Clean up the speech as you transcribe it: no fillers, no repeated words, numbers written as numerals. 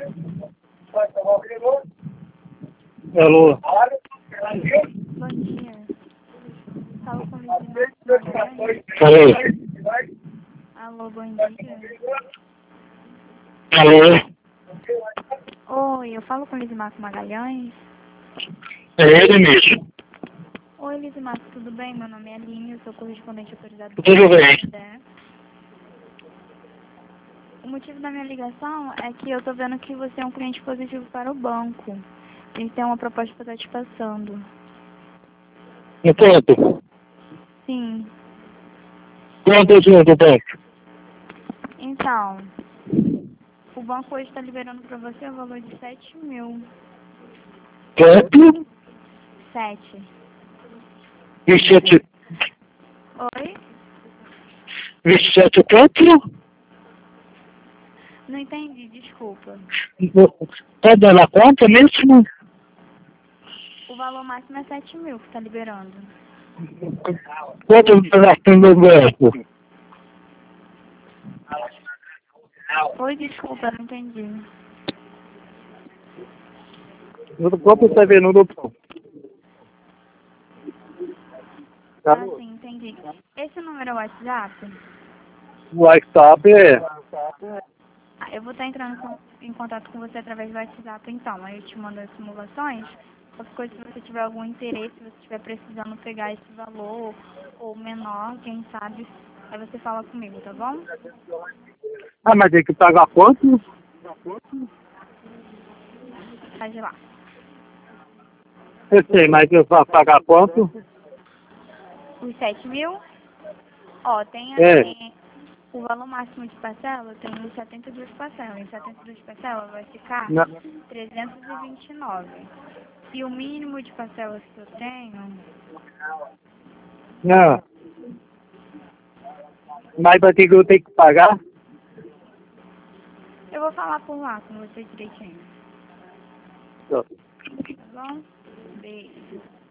Alô? Bom dia. Falo com Lizimar Magalhães. Falei. Alô, bom dia. Alô? Oi, eu falo com Lizimar Magalhães. É ele mesmo. Oi, Lizimar, tudo bem? Meu nome é Aline, eu sou correspondente autorizado do Tudo bem. né? O motivo da minha ligação é que eu tô vendo que você é um cliente positivo para o banco. E tem uma proposta para estar te passando. No quanto? Sim. Quanto junto, banco? Então, o banco hoje está liberando para você o valor de 7 mil. Quanto? 7. 27. Oi? 27 quanto? Não entendi, desculpa. Tá dando a conta mesmo? O valor máximo é 7 mil que está liberando. Quanto tá gastando no banco? Oi, desculpa, não entendi. Quanto você vê no banco? Ah, sim, entendi. Esse número é o WhatsApp? O WhatsApp é... Ah, eu vou estar entrando em contato com você através do WhatsApp, então. Aí eu te mando as simulações. Qualquer coisa, se você tiver algum interesse, se você estiver precisando pegar esse valor ou menor, quem sabe, aí você fala comigo, tá bom? Ah, mas tem que pagar quanto? Sai de lá. Eu sei, mas eu vou pagar quanto? Os 7 mil, ó, tem É. assim, o valor máximo de parcela tem 72 parcelas. Em 72 parcelas vai ficar Não. 329. E o mínimo de parcelas que eu tenho, Não. Mas vai ter que eu tenho que pagar? eu vou falar por lá com você direitinho. Tá. Tá bom? Beijo.